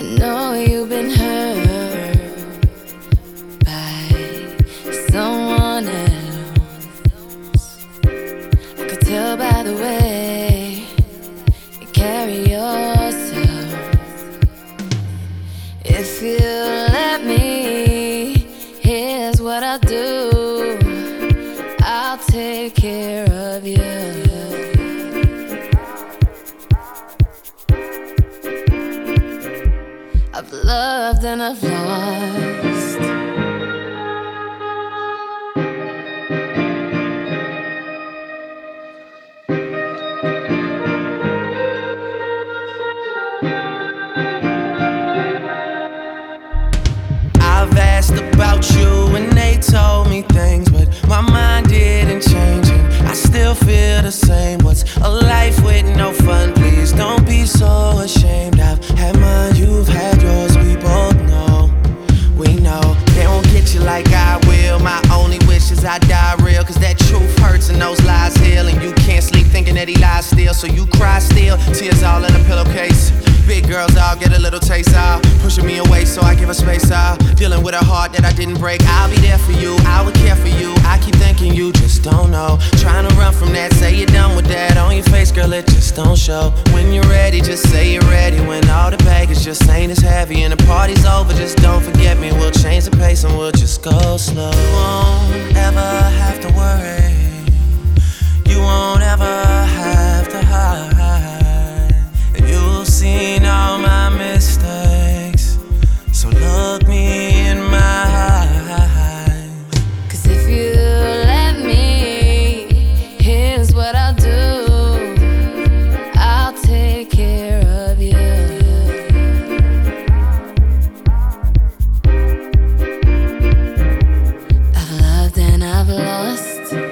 know you've been hurt by someone else. I could tell by the way you carry yourself. If you let me, here's what I'll do. I'll take care of you. I've loved and I've lost. I've asked about you and they told me things, but my mind didn't change and I still feel the same. What's a life with no fun? Please don't be so ashamed. I've had mine, you've had yours, we both know. We know they won't get you like I will. My only wish is I die real, cause that truth hurts and those lies heal. And you can't sleep thinking that he lies still, so you cry still, tears all in a pillowcase. Big girls all get a little taste out, pushing me away so I give her space out. Dealing with a heart that I didn't break. I'll be there for you, I would care for you. I keep thinking you just don't know. Trying to run from that, say you're done with that. On your face, girl, it just don't show. When you're ready, just say you're ready. When all the baggage just ain't as heavy and the party's over, just don't forget me. We'll change the pace and we'll just go slow. You won't ever have to worry. You won't ever have to hide. And you've seen all my mistakes, so look me in my eyes. Cause if you let me, here's what I'll do. I'll take care of you. I've loved and I've lost.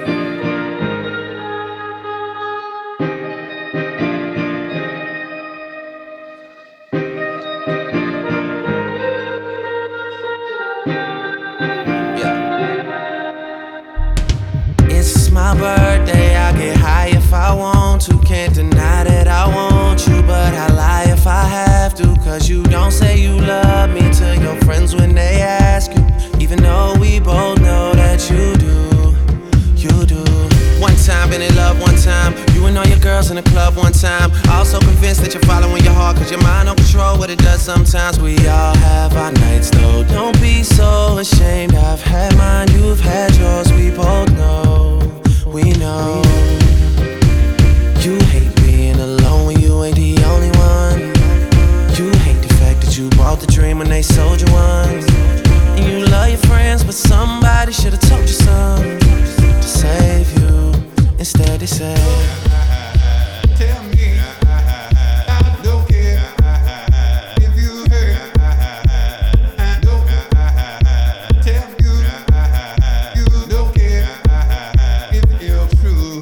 It's my birthday, I get high if I want to. Can't deny that I want you, but I lie if I have to. Cause you don't say you love me to your friends when they ask you, even though we both know that you do, you do. One time, been in love one time. You and all your girls in the club one time. Also convinced that you're following your heart, cause your mind don't control what it does sometimes. We all have our nights though, don't be so ashamed. I've had mine, you've had yours, we both know. We know. You hate being alone when you ain't the only one. You hate the fact that you bought the dream when they sold you one. And you love your friends, but somebody should've told you something to save you. Instead they say, tell me I don't care if you hurt. I don't tell you you don't care if you're true.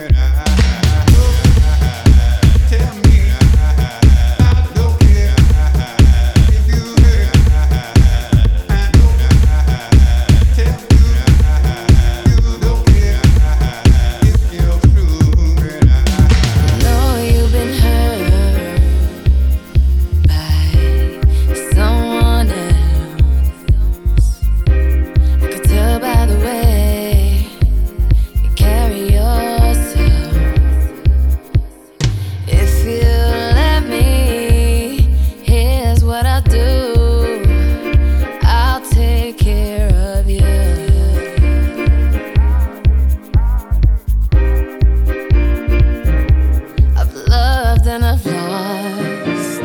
Tell me I don't care if you hurt. I don't tell you you don't care if you're true. I know you've been hurt by someone else. I could tell by the way you carry yourself. If you let me, here's what I'll do. I'll take care of you. I've loved and I've lost.